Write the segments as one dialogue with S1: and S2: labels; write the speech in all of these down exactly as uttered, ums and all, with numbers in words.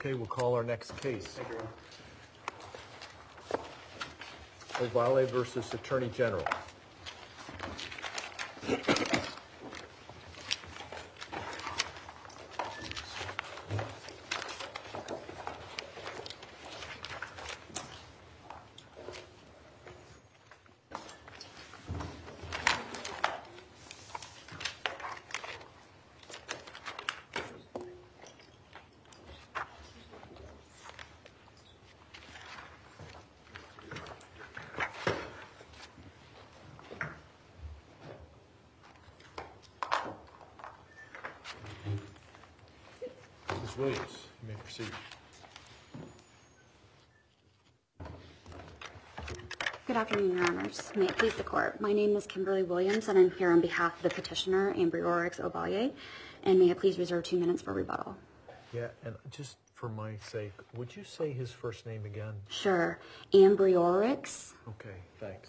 S1: Okay, we'll call our next case. Ovalle versus Attorney General. Miz Williams, you may proceed.
S2: Good afternoon, Your Honors. May it please the Court. My name is Kimberly Williams, and I'm here on behalf of the petitioner, Ambriorix Ovalle, and may I please reserve two minutes for rebuttal?
S1: Yeah, and just for my sake, would you say his first name again?
S2: Sure. Ambriorix.
S1: Okay, thanks.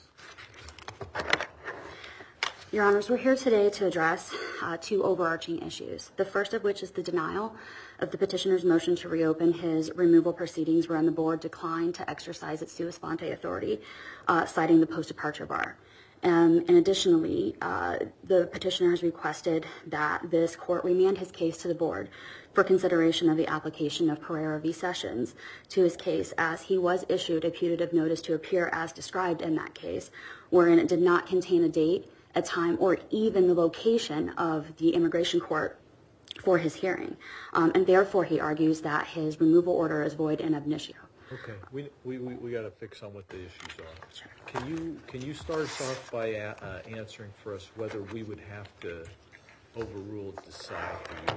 S2: Your Honors, we're here today to address uh, two overarching issues. The first of which is the denial of the petitioner's motion to reopen his removal proceedings wherein the board declined to exercise its sua sponte authority, uh, citing the post-departure bar. Um, and additionally, uh, the petitioner has requested that this court remand his case to the board for consideration of the application of Pereira v. Sessions to his case, as he was issued a putative notice to appear as described in that case, wherein it did not contain a date, a time, or even the location of the immigration court for his hearing. Um, and therefore, he argues that his removal order is void and ab initio.
S1: Okay, we we, we, we got to fix on what the issues are.
S2: Sure.
S1: Can you can you start us off by uh, answering for us whether we would have to overrule decide for you?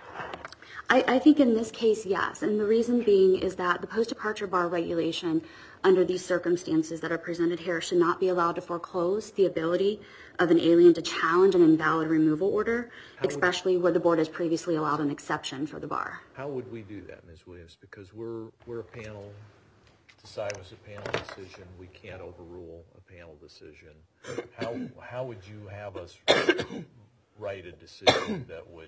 S2: I, I think in this case, yes. And the reason being is that the post-departure bar regulation under these circumstances that are presented here should not be allowed to foreclose the ability of an alien to challenge an invalid removal order, how especially would, where the board has previously allowed an exception for the bar.
S1: How would we do that, Miz Williams? Because we're we're a panel. Decide was a panel decision. We can't overrule a panel decision. How how would you have us write a decision that would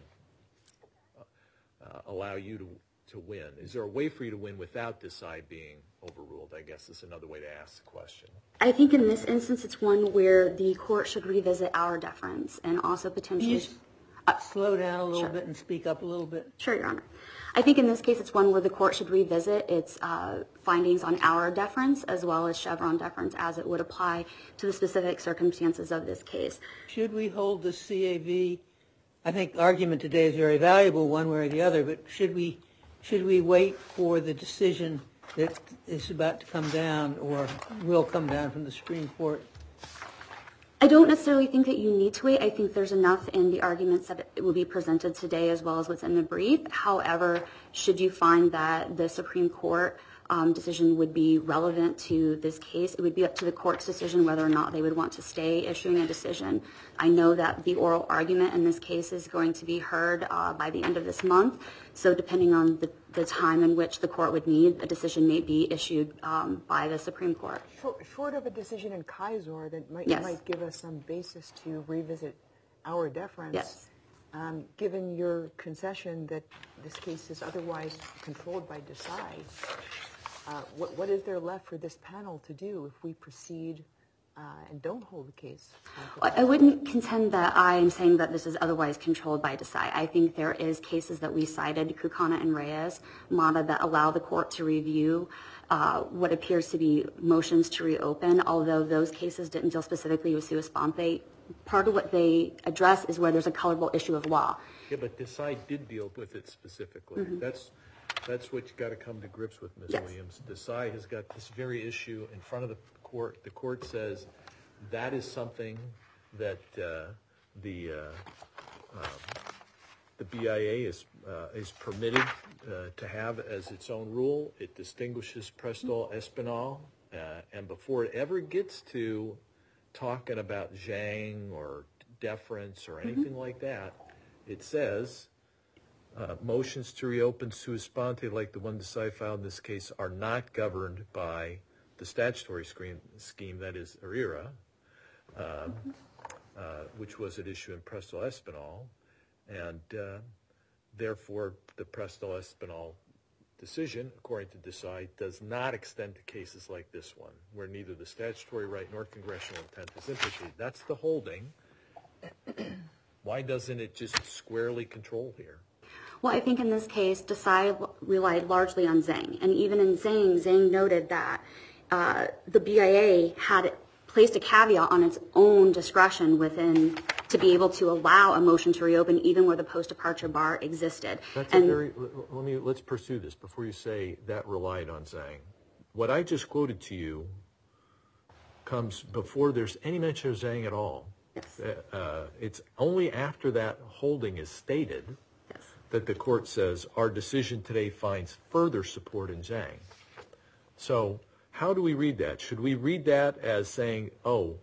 S1: uh, allow you to to win? Is there a way for you to win without decide being overruled? I guess is another way to ask the question.
S2: I think in this instance, it's one where the court should revisit our deference and also potentially...
S3: Can you uh, slow down a little
S2: sure.
S3: bit and speak up a little bit?
S2: Sure, Your Honor. I think in this case, it's one where the court should revisit its uh, findings on our deference as well as Chevron deference as it would apply to the specific circumstances of this case.
S3: Should we hold the C A V? I think the argument today is very valuable one way or the other, but should we should we wait for the decision that is about to come down or will come down from the Supreme Court?
S2: I don't necessarily think that you need to wait. I think there's enough in the arguments that it will be presented today as well as what's in the brief. However, should you find that the Supreme Court um, decision would be relevant to this case, it would be up to the court's decision whether or not they would want to stay issuing a decision. I know that the oral argument in this case is going to be heard uh, by the end of this month. So depending on the, the time in which the court would need, a decision may be issued um, by the Supreme Court.
S4: Short, short of a decision in Kaiser that might,
S2: yes.
S4: might give us some basis to revisit our deference,
S2: yes.
S4: um, given your concession that this case is otherwise controlled by decide, uh, what, what is there left for this panel to do if we proceed uh, and don't hold the case?
S2: I wouldn't contend that I am saying that this is otherwise controlled by decide. I think there is cases that we cited, Kukana and Reyes, Mata, that allow the court to review uh, what appears to be motions to reopen, although those cases didn't deal specifically with sua sponte. Part of what they address is where there's a colorable issue of law.
S1: Yeah, but decide did deal with it specifically. Mm-hmm. That's that's what you got to come to grips with, Miz
S2: Yes.
S1: Williams. Decide has got this very issue in front of the court. The court says that is something that uh, the uh, um, the B I A is uh, is permitted uh, to have as its own rule. It distinguishes Presto Espinal, uh, and before it ever gets to talking about Zhang or deference or anything mm-hmm. like that, it says uh, motions to reopen sua sponte, like the one Desai filed in this case, are not governed by the statutory scheme, scheme that is A R E R A, uh, mm-hmm. uh, which was at issue in Presto Espinal, and uh, therefore the Presto Espinal decision, according to Desai, does not extend to cases like this one, where neither the statutory right nor congressional intent is implicated. That's the holding. Why doesn't it just squarely control here?
S2: Well, I think in this case, Desai relied largely on Zhang. And even in Zhang, Zhang noted that uh, the B I A had placed a caveat on its own discretion within to be able to allow a motion to reopen even where the post-departure bar existed.
S1: That's
S2: and
S1: a very, let me, let's pursue this before you say that relied on Zhang. What I just quoted to you comes before there's any mention of Zhang at all.
S2: Yes.
S1: Uh, it's only after that holding is stated
S2: Yes.
S1: that the court says our decision today finds further support in Zhang. So how do we read that? Should we read that as saying, oh,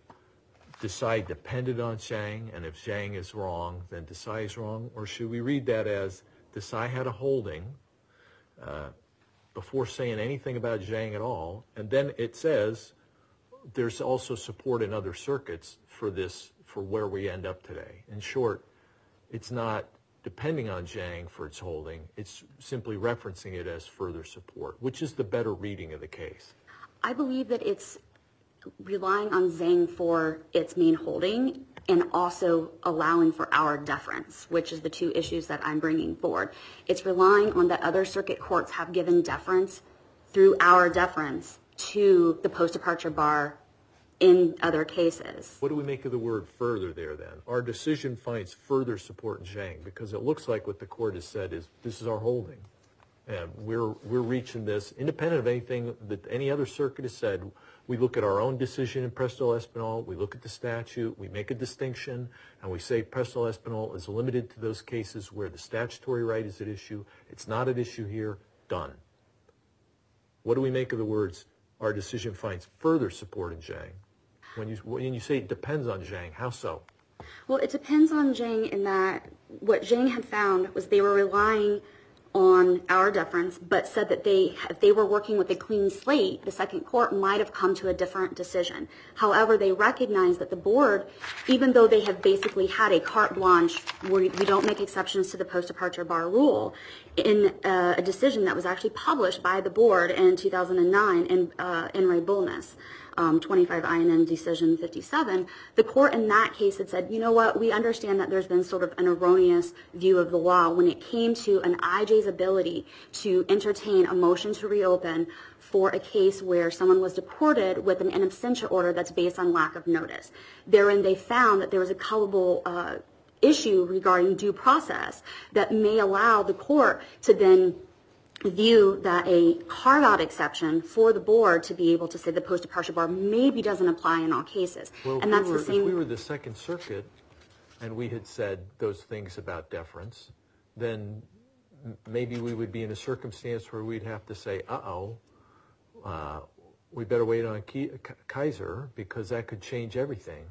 S1: Desai depended on Zhang, and if Zhang is wrong, then Desai is wrong? Or should we read that as Desai had a holding uh, before saying anything about Zhang at all, and then it says there's also support in other circuits for this, for where we end up today? In short, it's not depending on Zhang for its holding, it's simply referencing it as further support. Which is the better reading of the case?
S2: I believe that it's relying on Zhang for its main holding and also allowing for our deference, which is the two issues that I'm bringing forward. It's relying on that other circuit courts have given deference through our deference to the post-departure bar in other cases.
S1: What do we make of the word further there then? Our decision finds further support in Zhang, because it looks like what the court has said is this is our holding. And we're we're reaching this independent of anything that any other circuit has said. We look at our own decision in Presto Espinal, we look at the statute, we make a distinction, and we say Presto Espinal is limited to those cases where the statutory right is at issue. It's not at issue here. Done. What do we make of the words, our decision finds further support in Zhang? When you, when you say it depends on Zhang, how so?
S2: Well, it depends on Zhang in that what Zhang had found was they were relying on our deference, but said that they, if they were working with a clean slate, the second court might have come to a different decision. However, they recognized that the board, even though they have basically had a carte blanche where we don't make exceptions to the post-departure bar rule, in uh, a decision that was actually published by the board in two thousand nine in uh, in Ray Bullness, um, twenty-five I N N decision fifty-seven, the court in that case had said, you know what, we understand that there's been sort of an erroneous view of the law when it came to an I J's ability to entertain a motion to reopen for a case where someone was deported with an in absentia order that's based on lack of notice. Therein they found that there was a culpable uh, issue regarding due process that may allow the court to then view that a carve-out exception for the board to be able to say the post-departure bar maybe doesn't apply in all cases.
S1: Well,
S2: and
S1: if
S2: that's
S1: we were,
S2: the same.
S1: if we were the Second Circuit and we had said those things about deference, then m- maybe we would be in a circumstance where we'd have to say, uh-oh, uh, we better wait on Ke- Kaiser because that could change everything.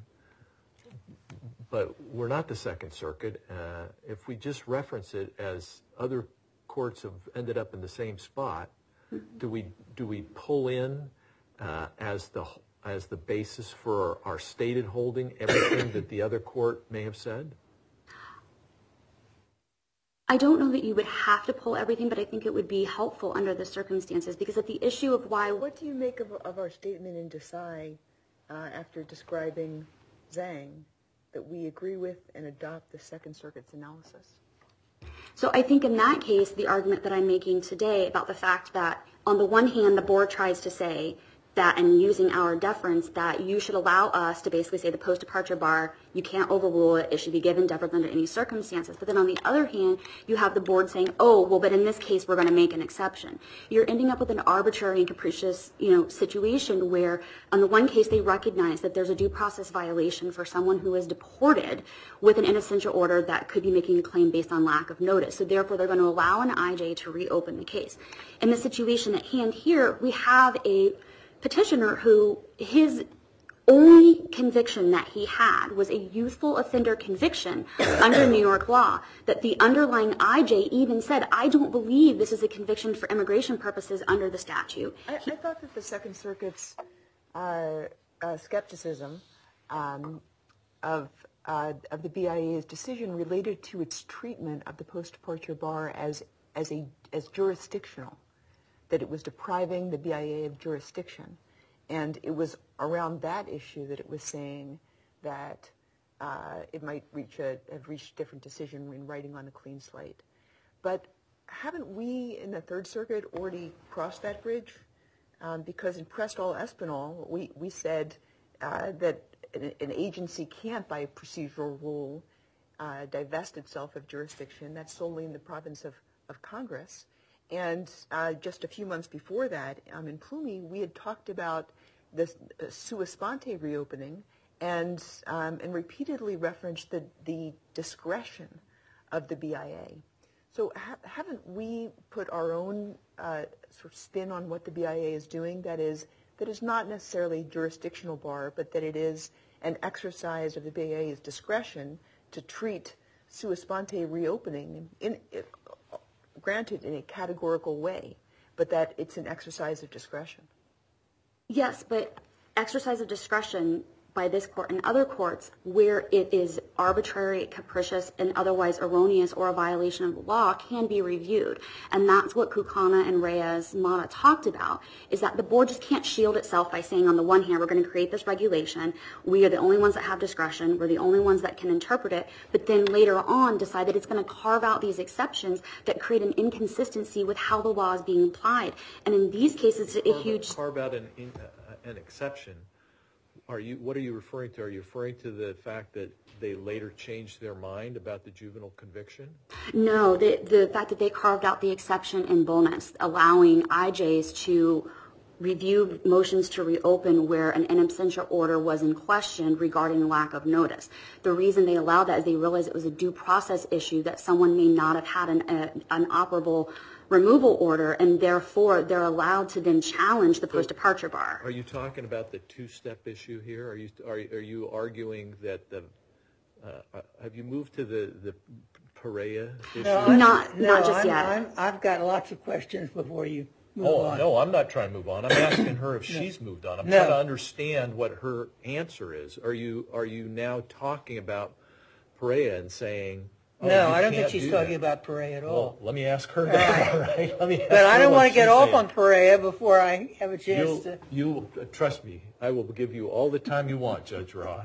S1: But we're not the Second Circuit. Uh, if we just reference it as other courts have ended up in the same spot, do we do we pull in uh, as the as the basis for our, our stated holding everything that the other court may have said?
S2: I don't know that you would have to pull everything, but I think it would be helpful under the circumstances because of the issue of why.
S4: What do you make of, of our statement in Desai uh, after describing Zhang that we agree with and adopt the Second Circuit's analysis?
S2: So I think in that case, the argument that I'm making today about the fact that on the one hand, the board tries to say that and using our deference that you should allow us to basically say the post-departure bar, you can't overrule it, it should be given deference under any circumstances. But then on the other hand, you have the board saying, oh, well, but in this case, we're going to make an exception. You're ending up with an arbitrary and capricious, you know, situation where on the one case, they recognize that there's a due process violation for someone who is deported with an in absentia order that could be making a claim based on lack of notice. So therefore, they're going to allow an I J to reopen the case. In the situation at hand here, we have a petitioner who his only conviction that he had was a youthful offender conviction under New York law, that the underlying I J even said, I don't believe this is a conviction for immigration purposes under the statute.
S4: I, I thought that the Second Circuit's uh, uh, skepticism um, of uh, of the B I A's decision related to its treatment of the post-departure bar as as a as jurisdictional. that it was depriving the B I A of jurisdiction. And it was around that issue that it was saying that uh, it might reach a, have reached a different decision in writing on a clean slate. But haven't we in the Third Circuit already crossed that bridge? Um, because in Prestall-Espinal, we, we said uh, that an, an agency can't, by procedural rule, uh, divest itself of jurisdiction. That's solely in the province of, of Congress. And uh, just a few months before that, um, in Plumy, we had talked about the uh, sua sponte reopening and um, and repeatedly referenced the, the discretion of the B I A. So ha- haven't we put our own uh, sort of spin on what the B I A is doing that is that is not necessarily jurisdictional bar, but that it is an exercise of the B I A's discretion to treat sua sponte reopening, in, in, granted in a categorical way, but that it's an exercise of discretion?
S2: Yes, but exercise of discretion by this court and other courts where it is arbitrary, capricious, and otherwise erroneous or a violation of the law can be reviewed. And that's what Kukana and Reyes-Mata talked about, is that the board just can't shield itself by saying, on the one hand, we're going to create this regulation, we are the only ones that have discretion, we're the only ones that can interpret it, but then later on decide that it's going to carve out these exceptions that create an inconsistency with how the law is being applied. And in these cases, a
S1: carve,
S2: huge...
S1: Carve out an, in, uh, an exception. Are you, what are you referring to? Are you referring to the fact that they later changed their mind about the juvenile conviction?
S2: No, the, the fact that they carved out the exception in Bolness, allowing I Js to review motions to reopen where an in absentia order was in question regarding lack of notice. The reason they allowed that is they realized it was a due process issue that someone may not have had an, a, an operable removal order, and therefore they're allowed to then challenge the post-departure bar.
S1: Are you talking about the two-step issue here? Are you are, are you arguing that the uh, have you moved to the the Perea issue?
S3: No, I'm,
S2: Not-
S3: no,
S2: not just
S3: I'm,
S2: yet.
S3: I'm, I've got lots of questions before you move
S1: Oh
S3: on.
S1: no, I'm not trying to move on. I'm asking her if she's moved on. I'm
S3: No.
S1: trying to understand what her answer is. Are you are you now talking about Perea and saying? Oh,
S3: No,
S1: you
S3: I don't think
S1: can't
S3: she's
S1: do
S3: talking
S1: that?
S3: about Perea at all.
S1: Well, let me ask her that. All right? Let me ask
S3: But I
S1: her
S3: don't
S1: what
S3: want to get
S1: she's
S3: off
S1: saying.
S3: on Perea before I have a chance
S1: You'll,
S3: to.
S1: you uh, trust me. I will give you all the time you want, Judge Roth.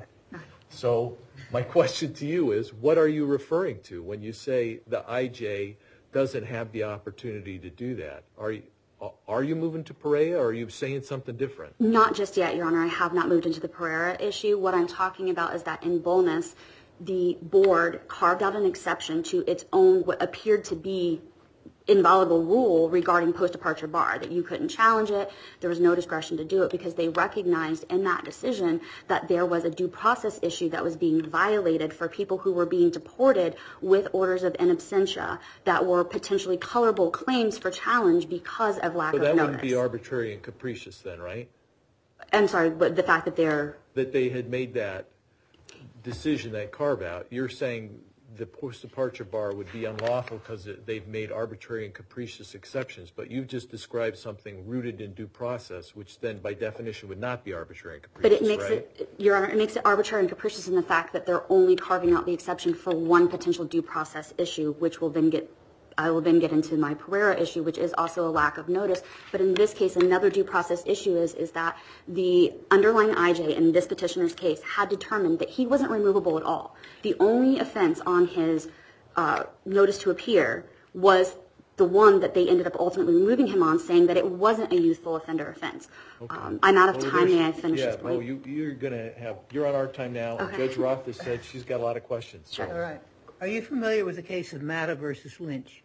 S1: So my question to you is, what are you referring to when you say the I J doesn't have the opportunity to do that? Are you are you moving to Perea, or are you saying something different?
S2: Not just yet, Your Honor. I have not moved into the Pereira issue. What I'm talking about is that in Bolness, the board carved out an exception to its own what appeared to be inviolable rule regarding post-departure bar, that you couldn't challenge it, there was no discretion to do it, because they recognized in that decision that there was a due process issue that was being violated for people who were being deported with orders of in absentia that were potentially colorable claims for challenge because of lack
S1: So
S2: of
S1: that
S2: notice.
S1: wouldn't be arbitrary and capricious then, right?
S2: I'm sorry, but the fact that they're...
S1: That they had made that decision, that carve-out, you're saying the post-departure bar would be unlawful because they've made arbitrary and capricious exceptions, but you've just described something rooted in due process, which then by definition would not be arbitrary and capricious,
S2: But it makes
S1: right?
S2: it, Your Honor, it makes it arbitrary and capricious in the fact that they're only carving out the exception for one potential due process issue, which will then get, I will then get into my Pereira issue, which is also a lack of notice. But in this case, another due process issue is, is that the underlying I J in this petitioner's case had determined that he wasn't removable at all. The only offense on his uh, notice to appear was the one that they ended up ultimately removing him on, saying that it wasn't a youthful offender offense.
S1: Okay.
S2: Um, I'm out of
S1: Well,
S2: time.
S1: there's-
S2: May I finish
S1: yeah,
S2: this point?
S1: oh, you, you're going to have, you're on our time now.
S2: Okay.
S1: Judge Roth has said she's got a lot of questions. So.
S3: All right. Are you familiar with the case of Matta versus Lynch?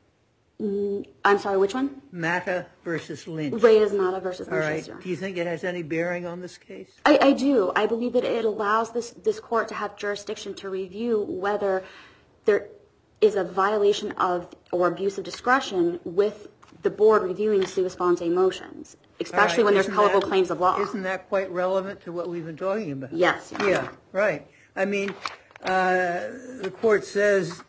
S2: Mm, I'm sorry, which one?
S3: Matta versus Lynch.
S2: Reyes-Mata versus
S3: All right.
S2: Manchester.
S3: Do you think it has any bearing on this case?
S2: I, I do. I believe that it allows this, this court to have jurisdiction to review whether there is a violation of or abuse of discretion with the board reviewing sua sponte motions, especially
S3: All right.
S2: when there's
S3: Isn't
S2: colorable
S3: that-
S2: claims of law.
S3: Isn't that quite relevant to what we've been talking about?
S2: Yes. Your Honor.
S3: Yeah, right. I mean, uh, the court says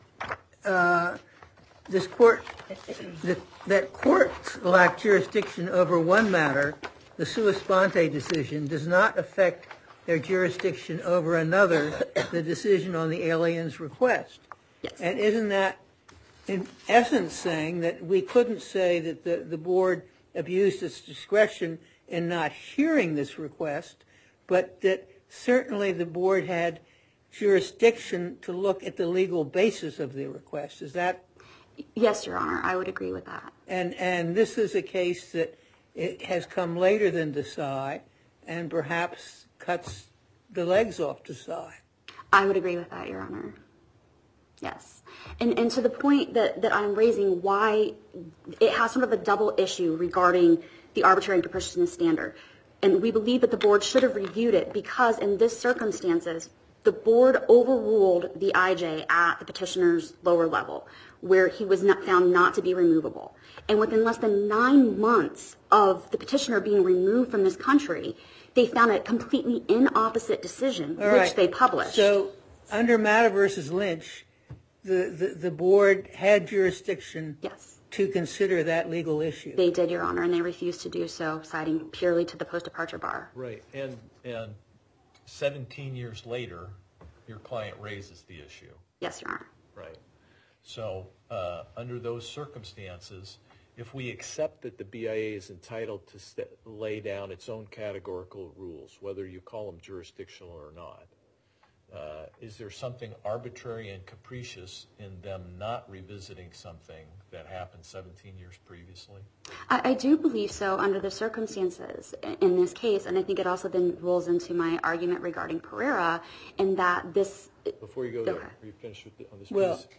S3: uh, this court, that, that courts lack jurisdiction over one matter, the sua sponte decision, does not affect their jurisdiction over another, the decision on the alien's request.
S2: Yes.
S3: And isn't that, in essence, saying that we couldn't say that the, the board abused its discretion in not hearing this request, but that certainly the board had jurisdiction to look at the legal basis of the request. Is that?
S2: Yes, Your Honor, I would agree with that.
S3: And and this is a case that it has come later than Desai and perhaps cuts the legs off Desai.
S2: I would agree with that, Your Honor. Yes. And and to the point that, that I'm raising, why it has sort of a double issue regarding the arbitrary and capriciousness standard. And we believe that the board should have reviewed it because in this circumstances, the board overruled the I J at the petitioner's lower level, where he was not found not to be removable. And within less than nine months of the petitioner being removed from this country, they found a completely inopposite decision,
S3: All
S2: which
S3: right.
S2: they published.
S3: So under Matta versus Lynch, the, the, the board had jurisdiction
S2: Yes.
S3: to consider that legal issue.
S2: They did, Your Honor, and they refused to do so, citing purely to the post-departure bar.
S1: Right, and and seventeen years later, your client raises the issue.
S2: Yes, Your Honor.
S1: Right. So uh, under those circumstances, if we accept that the B I A is entitled to st- lay down its own categorical rules, whether you call them jurisdictional or not, uh, is there something arbitrary and capricious in them not revisiting something that happened seventeen years previously?
S2: I, I do believe so under the circumstances in, in this case, and I think it also then rolls into my argument regarding Pereira, in that this...
S1: Before you go there,
S2: Okay.
S1: are you finished with the, on this
S3: Well,
S1: piece?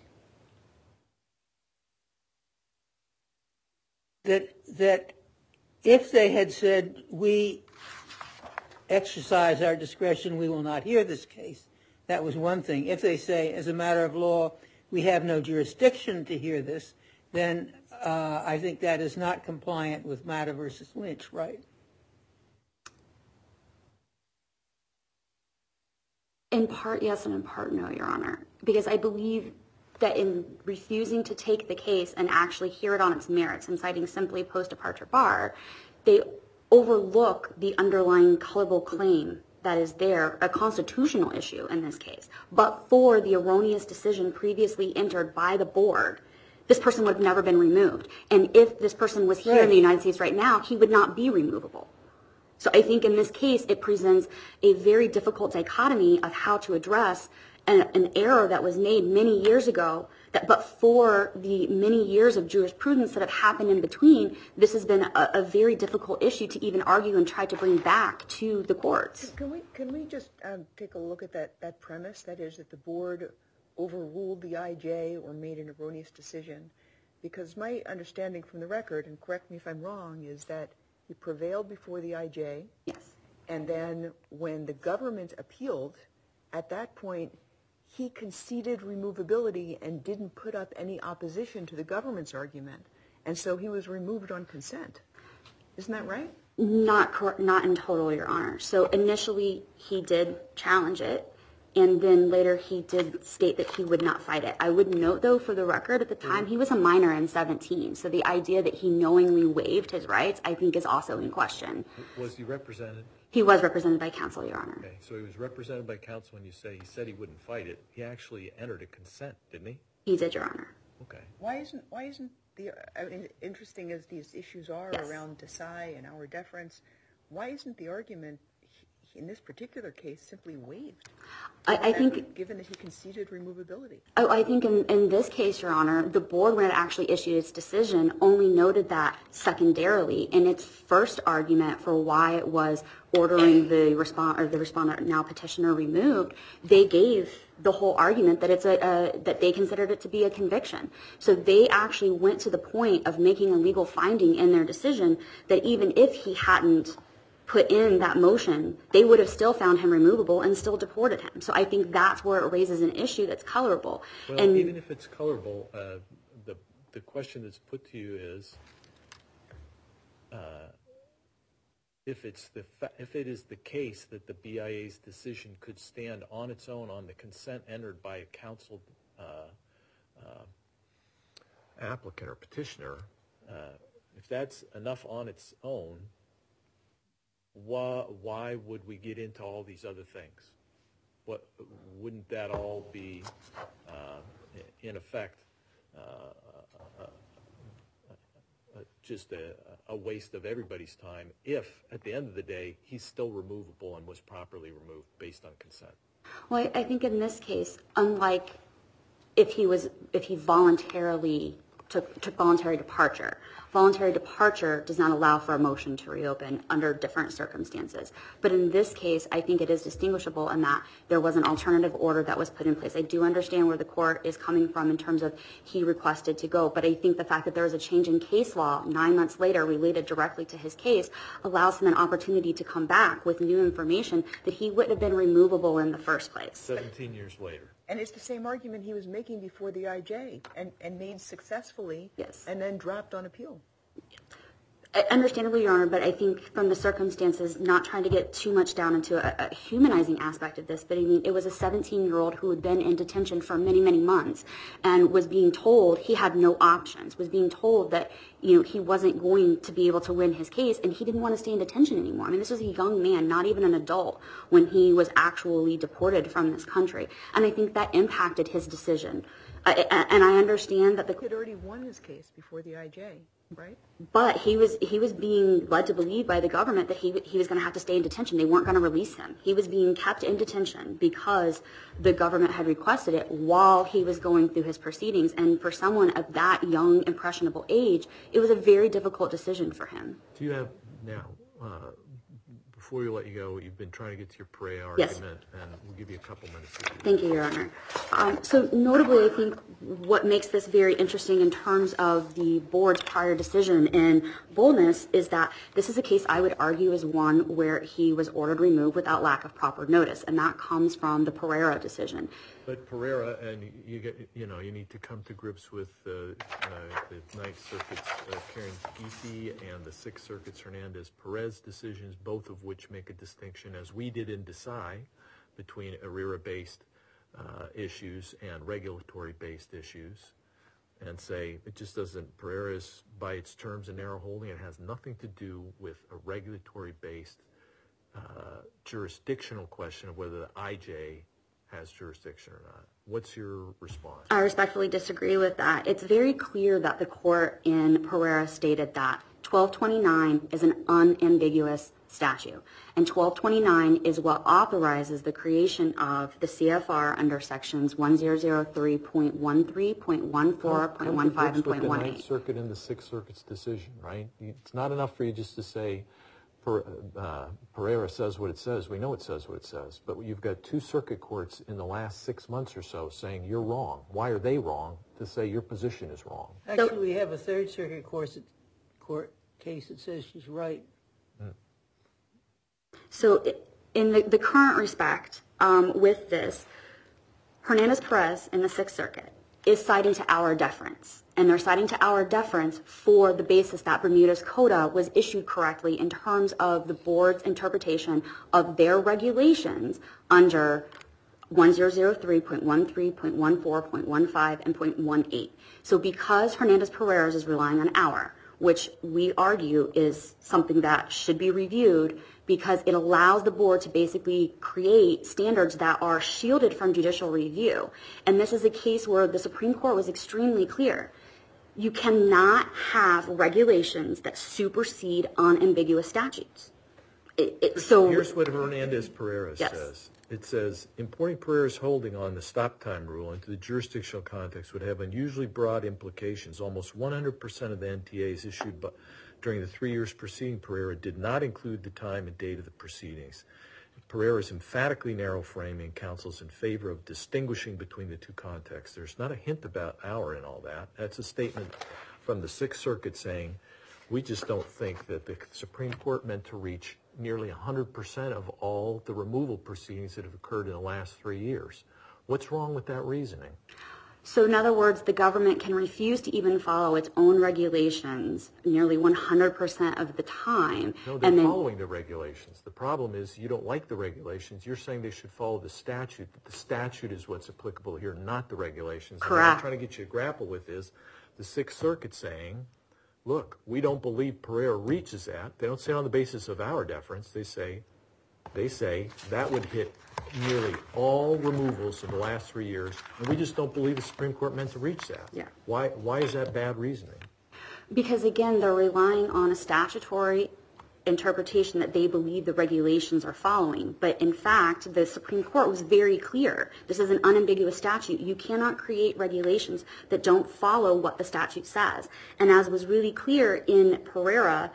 S3: that that if they had said, we exercise our discretion, we will not hear this case, that was one thing. If they say, as a matter of law, we have no jurisdiction to hear this, then uh, I think that is not compliant with Matta versus Lynch, right?
S2: In part, yes, and in part, no, Your Honor. Because I believe that in refusing to take the case and actually hear it on its merits and citing simply post-departure bar, they overlook the underlying colorable claim that is there, a constitutional issue in this case. But for the erroneous decision previously entered by the board, this person would have never been removed. And if this person was here in the United States right now, he would not be removable. So I think in this case, it presents a very difficult dichotomy of how to address an, an error that was made many years ago, that but for the many years of jurisprudence that have happened in between, this has been a, a very difficult issue to even argue and try to bring back to the courts.
S4: Can we can we just um, take a look at that, that premise? That is that the board overruled the I J or made an erroneous decision? Because my understanding from the record, and correct me if I'm wrong, is that he prevailed before the I J.
S2: Yes.
S4: And then when the government appealed, at that point, he conceded removability and didn't put up any opposition to the government's argument. And so he was removed on consent. Isn't that right?
S2: Not cor- not in total, Your Honor. So initially he did challenge it, and then later he did state that he would not fight it. I would note, though, for the record, at the time he was a minor in seventeen. So the idea that he knowingly waived his rights, I think, is also in question.
S1: Was he represented?
S2: He was represented by counsel, Your Honor.
S1: Okay, so he was represented by counsel when you say he said he wouldn't fight it. He actually entered a consent, didn't he?
S2: He did, Your Honor.
S1: Okay.
S4: Why isn't why isn't the I mean, interesting as these issues are
S2: Yes.
S4: around Desai and our deference, why isn't the argument in this particular case simply waived?
S2: I, I
S4: Given
S2: think
S4: that- given that he conceded removability.
S2: Oh, I think in, in this case, Your Honor, the board, when it actually issued its decision, only noted that secondarily in its first argument for why it was ordering the respond or the respondent, now petitioner, removed. They gave the whole argument that it's a, a that they considered it to be a conviction. So they actually went to the point of making a legal finding in their decision that even if he hadn't put in that motion, they would have still found him removable and still deported him. So I think that's where it raises an issue that's colorable.
S1: Well,
S2: and
S1: even if it's colorable, uh, the the question that's put to you is, uh, if it's the fa- if it is the case that the B I A's decision could stand on its own on the consent entered by a counseled uh, uh, applicant or petitioner, uh, if that's enough on its own, why why would we get into all these other things? What wouldn't that all be uh, in effect uh, uh, just a, a waste of everybody's time if, at the end of the day, he's still removable and was properly removed based on consent.
S2: Well, I think in this case, unlike if he was, if he voluntarily took, took voluntary departure, voluntary departure does not allow for a motion to reopen under different circumstances. But in this case, I think it is distinguishable in that there was an alternative order that was put in place. I do understand where the court is coming from in terms of he requested to go, but I think the fact that there was a change in case law nine months later related directly to his case allows him an opportunity to come back with new information that he wouldn't have been removable in the first place.
S1: seventeen years later.
S4: And it's the same argument he was making before the I J and, and made successfully.
S2: Yes.
S4: And then dropped on appeal.
S2: Understandably, Your Honor, but I think from the circumstances, not trying to get too much down into a, a humanizing aspect of this, but I mean, it was a seventeen-year-old who had been in detention for many, many months and was being told he had no options, was being told that, you know, he wasn't going to be able to win his case, and he didn't want to stay in detention anymore. I mean, this was a young man, not even an adult, when he was actually deported from this country. And I think that impacted his decision. I, and I understand that the...
S4: He had already won his case before the I J, right?
S2: But he was he was being led to believe by the government that he he was going to have to stay in detention. They weren't going to release him. He was being kept in detention because the government had requested it while he was going through his proceedings. And for someone of that young, impressionable age, it was a very difficult decision for him.
S1: Do you have now, uh, before we let you go, you've been trying to get to your Perea
S2: Yes.
S1: argument, and we'll give you a couple minutes to do that.
S2: Thank you, Your Honor. Um, so notably, I think what makes this very interesting in terms of the board's prior decision in Boldness is that this is a case I would argue is one where he was ordered removed without lack of proper notice, and that comes from the Pereira decision.
S1: But Pereira, and you get, you know, you need to come to grips with uh, uh, the Ninth Circuit's uh, Karen Geefe and the Sixth Circuit's Hernandez-Perez decisions, both of which make a distinction, as we did in Desai, between A R E R A-based uh, issues and regulatory-based issues, and say it just doesn't, Pereira is, by its terms, a narrow holding. It has nothing to do with a regulatory-based uh, jurisdictional question of whether the I J has jurisdiction or not. What's your response?
S2: I respectfully disagree with that. It's very clear that the court in Pereira stated that twelve twenty-nine is an unambiguous statute, and twelve twenty-nine is what authorizes the creation of the C F R under sections one thousand three point one three, point one four, point one five, and point one eight.
S1: The Ninth Circuit and the Sixth Circuit's decision, right? It's not enough for you just to say Per, uh, Pereira says what it says. We know it says what it says, but you've got two circuit courts in the last six months or so saying you're wrong. Why are they wrong to say your position is wrong?
S3: Actually, we have a Third Circuit course, court case that says she's right.
S1: Mm.
S2: So in the, the current respect um, with this, Hernandez-Perez in the Sixth Circuit is citing to our deference. And they're citing to our deference for the basis that Bermuda's Coda was issued correctly in terms of the board's interpretation of their regulations under one thousand three point one three, point one four, point one five, and point one eight. So because Hernandez-Perez is relying on our, which we argue is something that should be reviewed because it allows the board to basically create standards that are shielded from judicial review. And this is a case where the Supreme Court was extremely clear. You cannot have regulations that supersede unambiguous statutes. It, it, so
S1: here's what Hernandez-Perez
S2: yes.
S1: says. It says, importing Pereira's holding on the stop time rule into the jurisdictional context would have unusually broad implications. Almost one hundred percent of the N T As issued by, during the three years preceding Pereira did not include the time and date of the proceedings. Pereira's emphatically narrow framing counsels in favor of distinguishing between the two contexts. There's not a hint about our in all that. That's a statement from the Sixth Circuit saying, we just don't think that the Supreme Court meant to reach nearly one hundred percent of all the removal proceedings that have occurred in the last three years. What's wrong with that reasoning?
S2: So in other words, the government can refuse to even follow its own regulations nearly one hundred percent of the time.
S1: No, they're
S2: and then,
S1: following the regulations. The problem is you don't like the regulations. You're saying they should follow the statute. But the statute is what's applicable here, not the regulations.
S2: Correct.
S1: And what I'm trying to get you to grapple with is the Sixth Circuit saying, look, we don't believe Pereira reaches that. They don't say it on the basis of our deference. They say, they say that would hit nearly all removals in the last three years, and we just don't believe the Supreme Court meant to reach that.
S2: Yeah.
S1: Why, why is that bad reasoning?
S2: Because, again, they're relying on a statutory interpretation that they believe the regulations are following. But, in fact, the Supreme Court was very clear. This is an unambiguous statute. You cannot create regulations that don't follow what the statute says. And as was really clear in Pereira,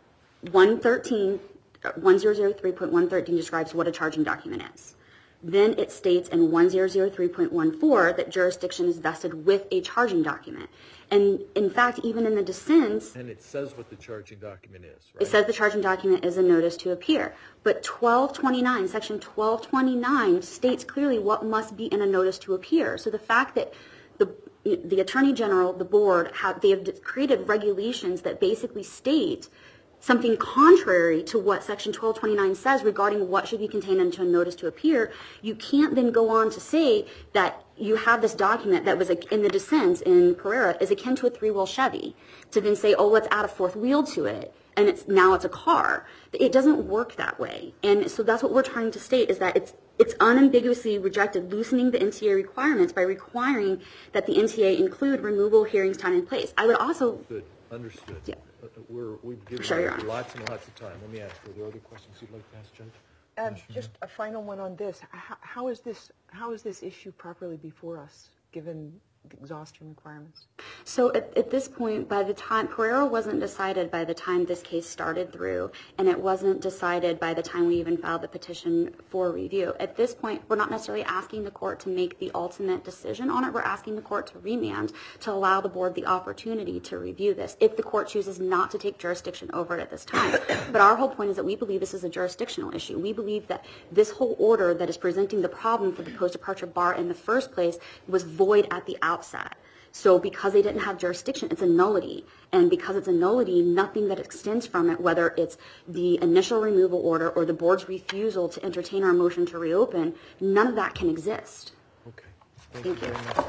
S2: one thirteen, ten oh three point one thirteen describes what a charging document is. Then it states in ten oh three point fourteen that jurisdiction is vested with a charging document. And, in fact, even in the dissents...
S1: And it says what the charging document is, right?
S2: It says the charging document is a notice to appear. But twelve twenty-nine, Section twelve twenty-nine states clearly what must be in a notice to appear. So the fact that the the Attorney General, the board, have, they have created regulations that basically state something contrary to what Section twelve twenty-nine says regarding what should be contained into a notice to appear, you can't then go on to say that you have this document that was in the dissents in Pereira is akin to a three-wheel Chevy, to then say, oh, let's add a fourth wheel to it, and it's now it's a car. It doesn't work that way. And so that's what we're trying to state, is that it's it's unambiguously rejected loosening the N T A requirements by requiring that the N T A include removal, hearings, time, and place. I would also...
S1: Good. Understood.
S2: Yeah.
S1: Uh, we're, we've given
S2: Sure,
S1: you lots and lots of time. Let me ask, are there other questions you'd like to ask, Judge?
S4: Um, just a final one on this. How, how is this how is this issue properly before us, given the exhaustion requirements?
S2: So at, at this point, by the time, Pereira wasn't decided by the time this case started through, and it wasn't decided by the time we even filed the petition for review. At this point, we're not necessarily asking the court to make the ultimate decision on it. We're asking the court to remand to allow the board the opportunity to review this, if the court chooses not to take jurisdiction over it at this time. But our whole point is that we believe this is a jurisdictional issue. We believe that this whole order that is presenting the problem for the post-departure bar in the first place was void at the outset. So because they didn't have jurisdiction, it's a nullity. And because it's a nullity, nothing that extends from it, whether it's the initial removal order or the board's refusal to entertain our motion to reopen, none of that can exist.
S1: Okay. Thank,
S2: Thank
S1: you
S2: you.
S1: very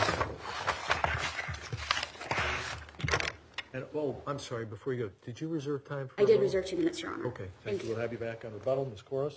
S1: much. And, oh, I'm sorry, before you go, did you reserve time for
S2: I did
S1: rebuttal?
S2: reserve two minutes, Your Honor.
S1: Okay, thank,
S2: Thank
S1: you.
S2: you.
S1: We'll have you back on rebuttal. Miz Koros?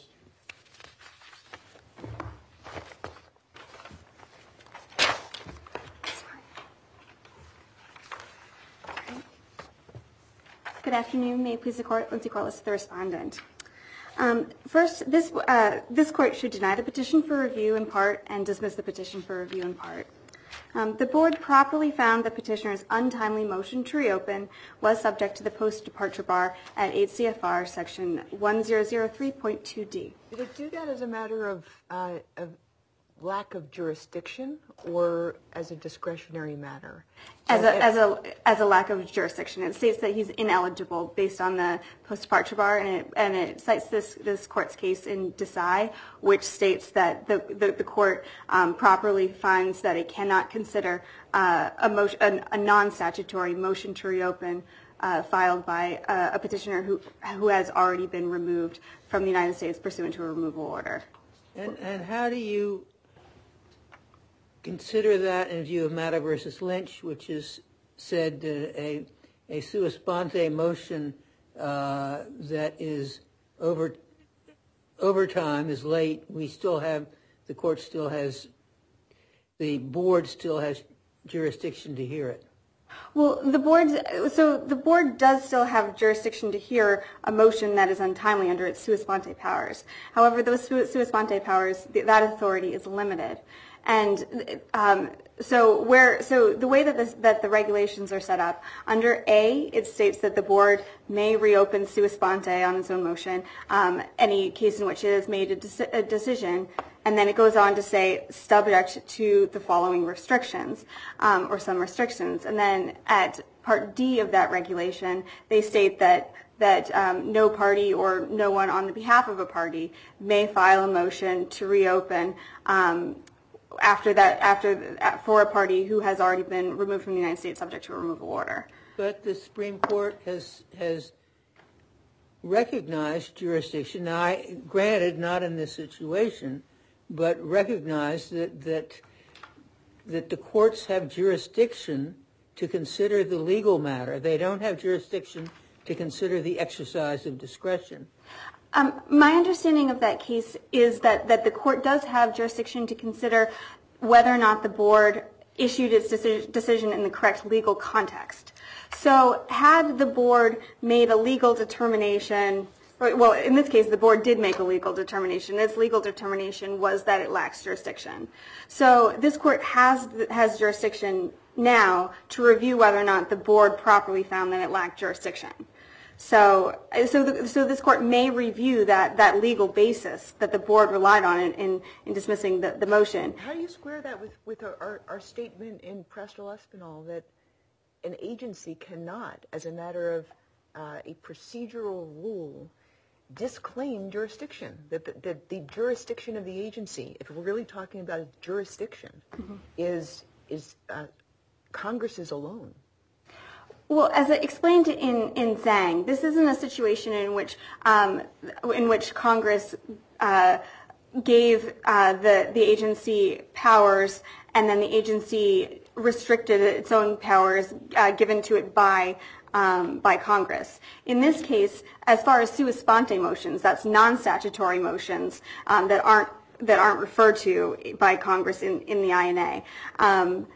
S5: Good afternoon. May it please the court, Lindsay Corliss, the respondent. Um, first, this uh, this court should deny the petition for review in part and dismiss the petition for review in part. Um, the board properly found the petitioner's untimely motion to reopen was subject to the post-departure bar at eight C F R section ten oh three point two D.
S4: Did it do that as a matter of, uh, of lack of jurisdiction or as a discretionary matter?
S5: As a, as a as a lack of jurisdiction. It states that he's ineligible based on the post-departure bar, and it, and it cites this, this court's case in Desai, which states that the, the, the court um, properly finds that it cannot consider uh, a, motion, a, a non-statutory motion to reopen uh, filed by a, a petitioner who, who has already been removed from the United States pursuant to a removal order.
S3: And, and how do you consider that in view of Matter versus Lynch, which is said uh, a a sua sponte motion uh, that is over overtime is late. We still have the court still has the board still has jurisdiction to hear it.
S5: Well, the board, so the board does still have jurisdiction to hear a motion that is untimely under its sua sponte powers. However, those sua, sua sponte powers, that authority is limited. And um, so where, so the way that, this, that the regulations are set up, under A, it states that the board may reopen sua sponte on its own motion, um, any case in which it has made a, de- a decision. And then it goes on to say, subject to the following restrictions, um, or some restrictions. And then at Part D of that regulation, they state that that um, no party or no one on the behalf of a party may file a motion to reopen um, after that, after for a party who has already been removed from the United States subject to a removal order.
S3: But the Supreme Court has has recognized jurisdiction. Now, I, granted, not in this situation, but recognized that that that the courts have jurisdiction to consider the legal matter. They don't have jurisdiction to consider the exercise of discretion.
S5: Um, my understanding of that case is that, that the court does have jurisdiction to consider whether or not the board issued its deci- decision in the correct legal context. So had the board made a legal determination, well, in this case, the board did make a legal determination. Its legal determination was that it lacks jurisdiction. So this court has has jurisdiction now to review whether or not the board properly found that it lacked jurisdiction. So, so, the, so this court may review that, that legal basis that the board relied on in, in, in dismissing the, the motion.
S4: How do you square that with, with our, our statement in Prestrel Espinal that an agency cannot, as a matter of uh, a procedural rule, disclaim jurisdiction? That the, that the jurisdiction of the agency, if we're really talking about a jurisdiction, mm-hmm. is is uh, Congress's alone.
S5: Well, as I explained in, in Zhang, this isn't a situation in which um, in which Congress uh, gave uh, the the agency powers, and then the agency restricted its own powers uh, given to it by um, by Congress. In this case, as far as sua sponte motions, that's non-statutory motions um, that aren't that aren't referred to by Congress in, in the I N A. Um,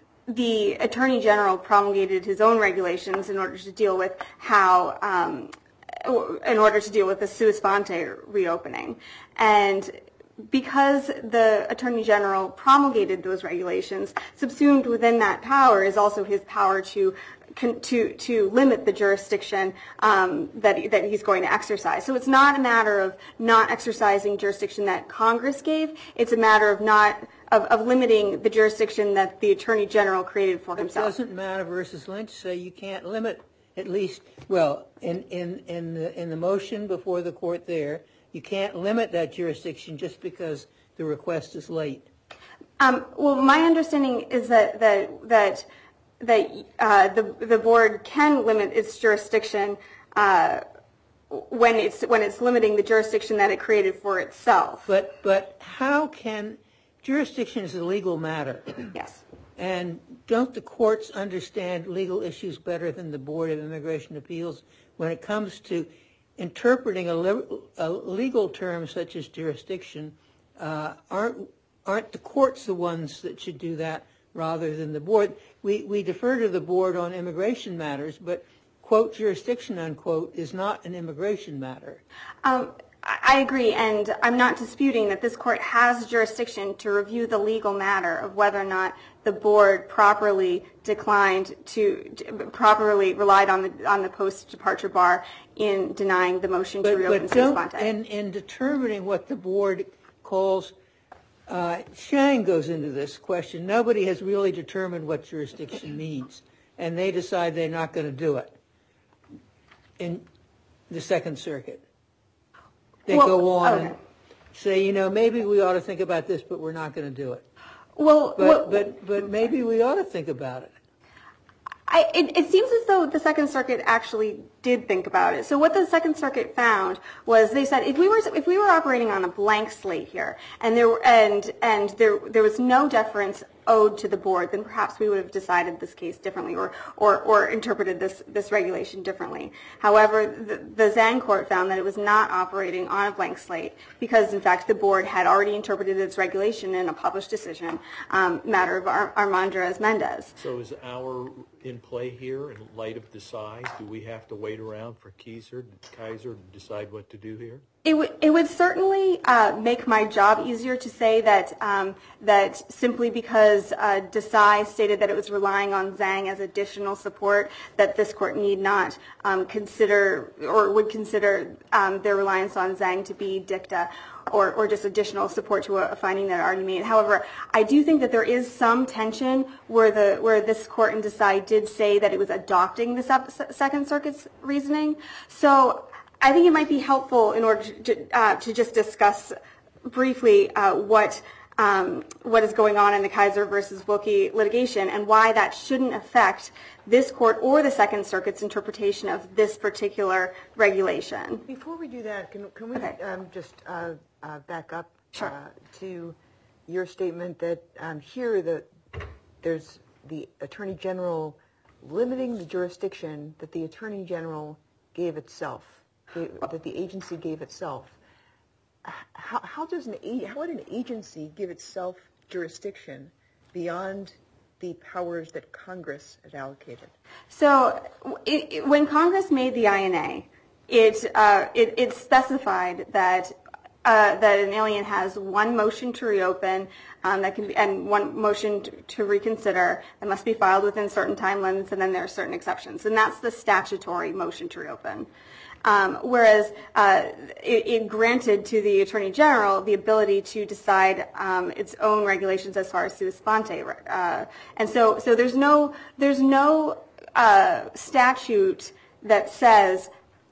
S5: The Attorney General promulgated his own regulations in order to deal with how, um, in order to deal with the sua sponte reopening. And because the Attorney General promulgated those regulations, subsumed within that power is also his power to to to limit the jurisdiction um, that that he's going to exercise. So it's not a matter of not exercising jurisdiction that Congress gave. It's a matter of not of, of limiting the jurisdiction that the Attorney General created for himself.
S3: It doesn't matter versus Lynch say you can't limit at least well in in in the in the motion before the court there you can't limit that jurisdiction just because the request is late.
S5: Um, well, my understanding is that that that. that uh, the the board can limit its jurisdiction uh, when it's when it's limiting the jurisdiction that it created for itself.
S3: But but how can jurisdiction is a legal matter?
S5: Yes.
S3: And don't the courts understand legal issues better than the Board of Immigration Appeals when it comes to interpreting a, li- a legal term such as jurisdiction? Uh, aren't aren't the courts the ones that should do that rather than the board? We we defer to the board on immigration matters, but quote jurisdiction unquote is not an immigration matter.
S5: Um, I agree, and I'm not disputing that this court has jurisdiction to review the legal matter of whether or not the board properly declined to, to properly relied on the on the post-departure bar in denying the motion
S3: but,
S5: to reopen.
S3: But don't, in in determining what the board calls. Uh, Shang goes into this question. Nobody has really determined what jurisdiction means, and they decide they're not going to do it in the Second Circuit. They
S5: well,
S3: go on
S5: okay.
S3: and say, you know, maybe we ought to think about this, but we're not going to do it.
S5: Well,
S3: but,
S5: well,
S3: but, but maybe we ought to think about it.
S5: I, it, it seems as though the Second Circuit actually did think about it. So what the Second Circuit found was they said if we were if we were operating on a blank slate here and there were, and and there there was no deference owed to the board, then perhaps we would have decided this case differently or or, or interpreted this this regulation differently. However, the, the Zhang court found that it was not operating on a blank slate because in fact the board had already interpreted its regulation in a published decision, um, matter of Ar- Armandrez Mendez.
S1: So is our in play here in light of Desai? Do we have to wait around for Kaiser, Kaiser to decide what to do here?
S5: It would it would certainly uh, make my job easier to say that um, that simply because uh, Desai stated that it was relying on Zhang as additional support, that this court need not um, consider or would consider um, their reliance on Zhang to be dicta or, or just additional support to a, a finding that it already made. However, I do think that there is some tension where the where this court in Desai did say that it was adopting the Second Circuit's reasoning. So I think it might be helpful in order to, uh, to just discuss briefly uh, what um, what is going on in the Kaiser versus Wilkie litigation and why that shouldn't affect this court or the Second Circuit's interpretation of this particular regulation.
S4: Before we do that, can, can we
S5: Okay.
S4: um, just uh, uh, back up
S5: Sure.
S4: uh, to your statement that um, here the, there's the Attorney General limiting the jurisdiction that the Attorney General gave itself, that the agency gave itself. How, how does an how would an agency give itself jurisdiction beyond the powers that Congress had allocated?
S5: So it, it, when Congress made the I N A, it, uh, it, it specified that uh, that an alien has one motion to reopen um, that can be, and one motion to, to reconsider that must be filed within certain time limits, and then there are certain exceptions, and that's the statutory motion to reopen. Um, whereas uh, it, it granted to the Attorney General the ability to decide um, its own regulations as far as sua sponte, uh, and so so there's no there's no uh, statute that says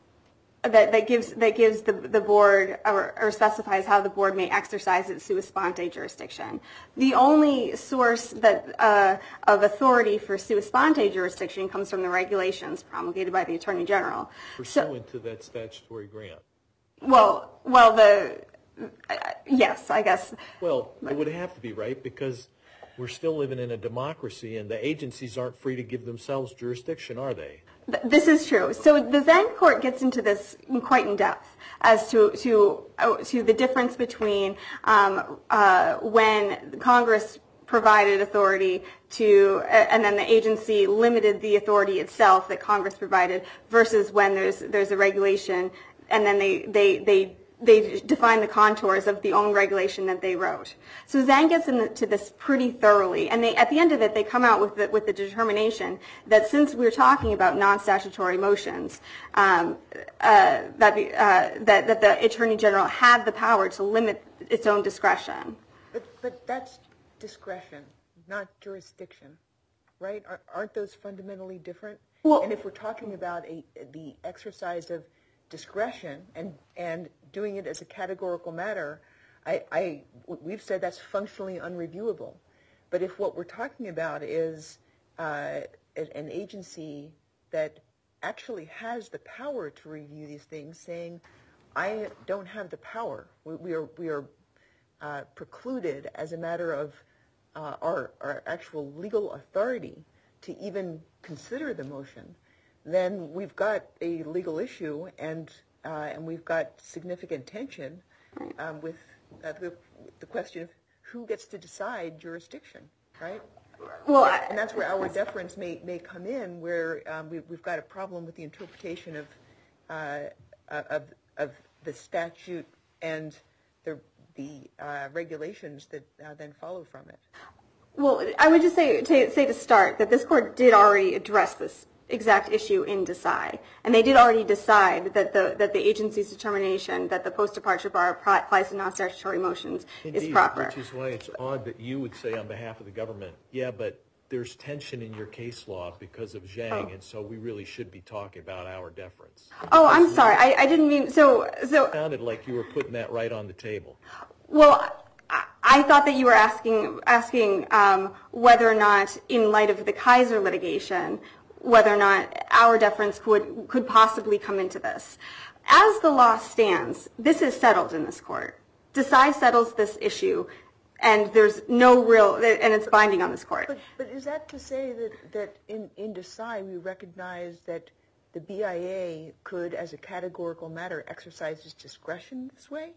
S5: that that gives that gives the the board or, or specifies how the board may exercise its sua sponte jurisdiction. The only source that uh, of authority for sua sponte jurisdiction comes from the regulations promulgated by the Attorney General.
S1: Pursuant so, to that statutory grant.
S5: Well, well, the uh, yes, I guess.
S1: Well, it would have to be, right, because we're still living in a democracy, and the agencies aren't free to give themselves jurisdiction, are they?
S5: This is true. So the Zhang court gets into this quite in depth as to to to the difference between um, uh, when Congress provided authority to, and then the agency limited the authority itself that Congress provided, versus when there's there's a regulation, and then they they they. they define the contours of the own regulation that they wrote. So Zhang gets into this pretty thoroughly, and they, at the end of it, they come out with the, with the determination that since we're talking about non-statutory motions, um, uh, that, the, uh, that that the Attorney General had the power to limit its own discretion.
S4: But but that's discretion, not jurisdiction, right? Aren't those fundamentally different?
S5: Well,
S4: and if we're talking about a the exercise of discretion and and doing it as a categorical matter, I, I we've said that's functionally unreviewable. But if what we're talking about is uh, an agency that actually has the power to review these things, saying, I don't have the power, we, we are we are uh, precluded as a matter of uh, our our actual legal authority to even consider the motion, then we've got a legal issue, and uh, and we've got significant tension um, with uh, the, the question of who gets to decide jurisdiction, right?
S5: Well,
S4: and that's where our deference may may come in, where um, we, we've got a problem with the interpretation of uh, of of the statute and the the uh, regulations that uh, then follow from it.
S5: Well, I would just say to, say to start that this court did already address this exact issue in Desai, and they did already decide that the that the agency's determination that the post-departure bar applies to non-statutory motions
S1: Indeed,
S5: is proper.
S1: Which is why it's odd that you would say on behalf of the government, yeah, but there's tension in your case law because of Zhang, oh. and so we really should be talking about our deference.
S5: Oh, I'm sorry, I, I didn't mean so. So
S1: it sounded like you were putting that right on the table.
S5: Well, I, I thought that you were asking asking um, whether or not, in light of the Kaiser litigation, whether or not our deference could could possibly come into this. As the law stands, this is settled in this court. Desai settles this issue, and there's no real, and it's binding on this court.
S4: But, but is that to say that, that in, in Desai we recognize that the B I A could, as a categorical matter, exercise its discretion this way?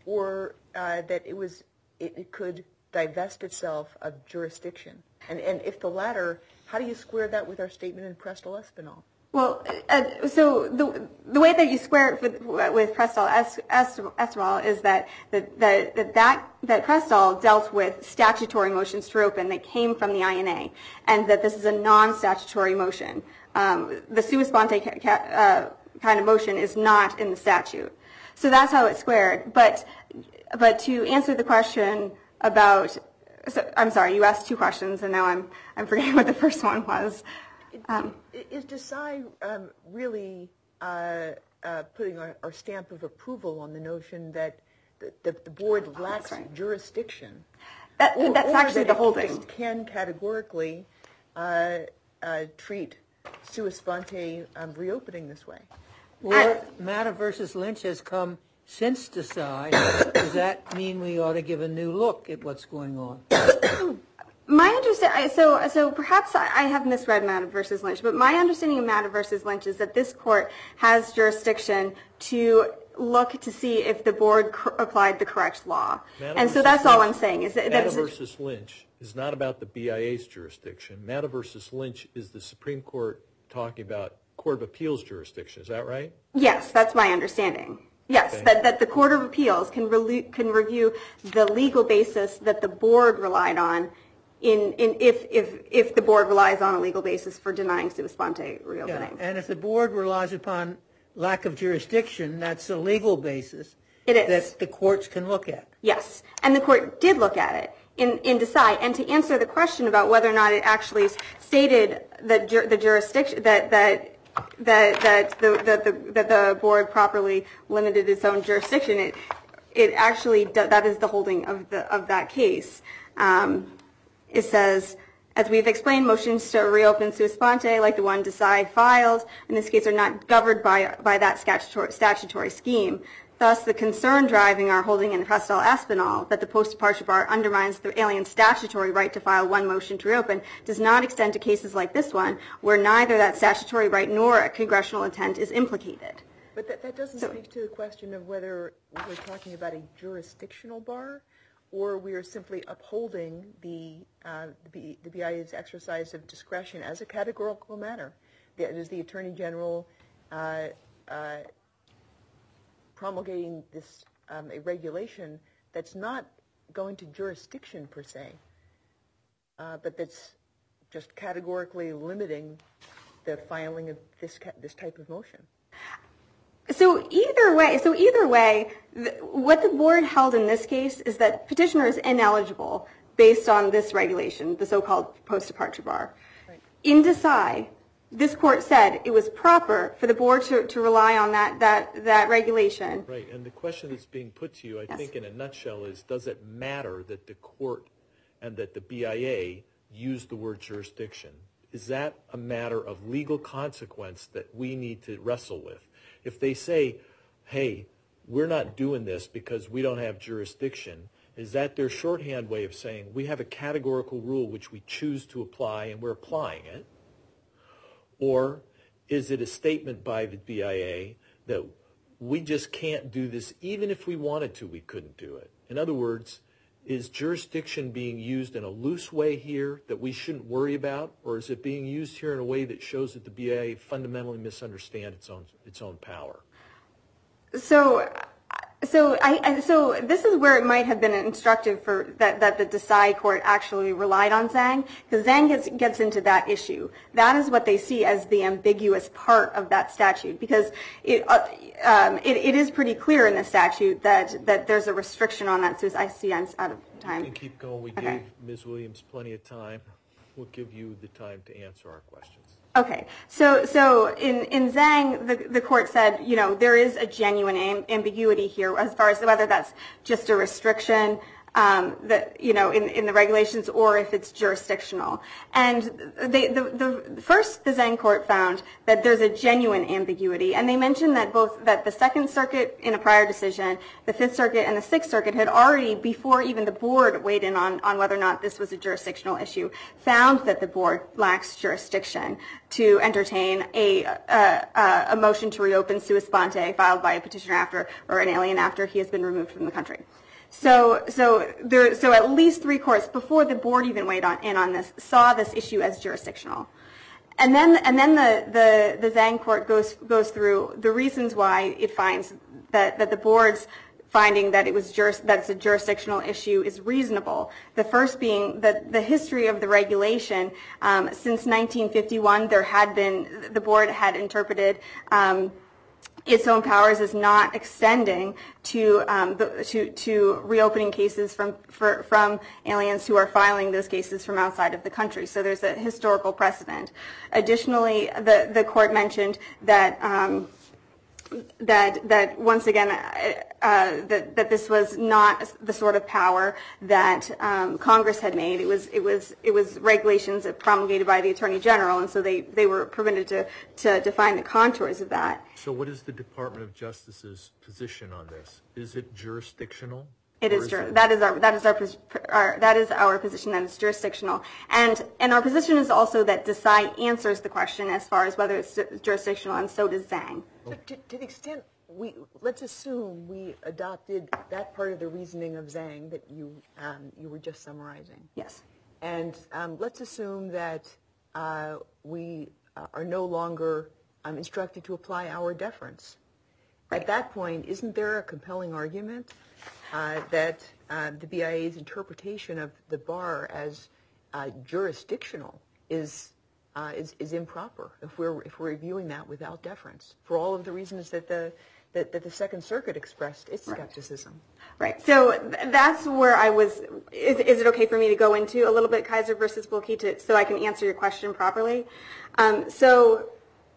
S4: Or uh, that it was it, it could divest itself of jurisdiction? And, and if the latter, how do you square that with our statement in Prestel Espinal?
S5: Well, uh, so the the way that you square it with, with Prestel Espinal is that that that that, that Prestel dealt with statutory motions to reopen that came from the I N A, and that this is a non-statutory motion. Um, the sua sponte ca- ca- uh, kind of motion is not in the statute, so that's how it's squared. But but to answer the question about, so, I'm sorry, you asked two questions, and now I'm I'm forgetting what the first one was. Um,
S4: is Desai um, really uh, uh, putting our, our stamp of approval on the notion that the, the, the board lacks
S5: right.
S4: jurisdiction?
S5: That,
S4: or,
S5: that's
S4: or
S5: actually
S4: that
S5: the
S4: it
S5: whole thing.
S4: Just can categorically uh, uh, treat sua sponte um, reopening this way?
S3: Or Matter versus Lynch has come since Desai. Does that mean we ought to give a new look at what's going on?
S5: My understanding, so so perhaps I have misread Matter versus Lynch, but my understanding of Matter versus Lynch is that this court has jurisdiction to look to see if the board cr- applied the correct law.
S1: Matta
S5: And so
S1: versus
S5: that's all
S1: Lynch-
S5: I'm saying. Is that, that
S1: Matta
S5: is,
S1: versus Lynch is not about the B I A's jurisdiction. Matta versus Lynch is the Supreme Court talking about Court of Appeals jurisdiction. Is that right?
S5: yes, that's my understanding. Yes,
S1: Okay.
S5: that, that the Court of Appeals can, relu- can review the legal basis that the board relied on in, in if, if, if the board relies on a legal basis for denying sua sponte
S3: Yeah,
S5: reopening.
S3: and if the board relies upon lack of jurisdiction, that's a legal basis.
S5: It is.
S3: That the courts can look at.
S5: Yes, and the court did look at it in, in decide. And to answer the question about whether or not it actually stated that jur- the jurisdiction that that that that the, that the that the board properly limited its own jurisdiction, it it actually do, that is the holding of the of that case. Um, it says, as we've explained, motions to reopen sua sponte, like the one Desai filed, in this case, are not governed by by that statutory statutory scheme. Thus, the concern driving our holding in Prestel Espinal that the post-departure bar undermines the alien's statutory right to file one motion to reopen does not extend to cases like this one, where neither that statutory right nor a congressional intent is implicated.
S4: But that, that doesn't
S5: So-
S4: speak to the question of whether we're talking about a jurisdictional bar or we are simply upholding the, uh, the, B, the B I A's exercise of discretion as a categorical matter. That is the Attorney General uh, uh, promulgating this um, a regulation that's not going to jurisdiction per se, uh, but that's just categorically limiting the filing of this ca- this type of motion.
S5: So either way, so either way, th- what the board held in this case is that petitioner is ineligible based on this regulation, the so-called post-departure bar.
S4: Right.
S5: In Desai, this court said it was proper for the board to, to rely on that, that, that regulation.
S1: Right, and the question that's being put to you, I
S5: Yes.
S1: think in a nutshell, is does it matter that the court and that the B I A use the word jurisdiction? Is that a matter of legal consequence that we need to wrestle with? If they say, hey, we're not doing this because we don't have jurisdiction, is that their shorthand way of saying we have a categorical rule which we choose to apply and we're applying it? Or is it a statement by the B I A that we just can't do this, even if we wanted to, we couldn't do it? In other words, is jurisdiction being used in a loose way here that we shouldn't worry about, or is it being used here in a way that shows that the B I A fundamentally misunderstands its own its own power?
S5: So, so I, I so this is where it might have been instructive for that, that the Desai court actually relied on Zhang, because Zhang gets gets into that issue. That is what they see as the ambiguous part of that statute, because it uh, um, it, it is pretty clear in the statute that that there's a restriction on that. So I see I'm out of time.
S1: You can keep going. We
S5: Okay.
S1: gave Miz Williams plenty of time. We'll give you the time to answer our questions.
S5: Okay, so so in, in Zhang, the, the court said, you know, there is a genuine am- ambiguity here as far as whether that's just a restriction um, that, you know, in, in the regulations or if it's jurisdictional. And they, the, the first, the Zhang court found that there's a genuine ambiguity, and they mentioned that both that the Second Circuit in a prior decision, the Fifth Circuit and the Sixth Circuit had already, before even the board weighed in on, on whether or not this was a jurisdictional issue, found that the board lacks jurisdiction to entertain a, a, a motion to reopen sua sponte filed by a petitioner after, or an alien after he has been removed from the country. So, so there, so at least three courts before the board even weighed on, in on this saw this issue as jurisdictional. And then, and then the, the, the Zhang court goes, goes through the reasons why it finds that, that the board's finding that it was juris, that it's a jurisdictional issue is reasonable. The first being that the history of the regulation, um, since nineteen fifty-one, there had been, the board had interpreted um, its own powers as not extending to um, the, to to reopening cases from for, from aliens who are filing those cases from outside of the country. So there's a historical precedent. Additionally, the the court mentioned that. Um, that that once again uh, uh, that that this was not the sort of power that um, Congress had made. It was it was it was regulations promulgated by the Attorney General, and so they, they were permitted to to define the contours of that.
S1: So what is the Department of Justice's position on this? Is it jurisdictional?
S5: It
S1: Or
S5: is jur- that is our that is our, pos- our that is our position, that it's jurisdictional, and and our position is also that Desai answers the question as far as whether it's ju- jurisdictional, and so does Zhang.
S4: But to, to the extent we let's assume we adopted that part of the reasoning of Zhang that you um, you were just summarizing.
S2: Yes.
S4: And um, let's assume that uh, we uh, are no longer um, instructed to apply our deference. At that point, isn't there a compelling argument uh, that uh, the B I A's interpretation of the bar as uh, jurisdictional is, uh, is is improper if we're if we're reviewing that without deference for all of the reasons that the that, that the Second Circuit expressed its skepticism?
S5: Right. So th- that's where I was. Is, is it okay for me to go into a little bit Kaiser versus Wilkie to so I can answer your question properly? Um, so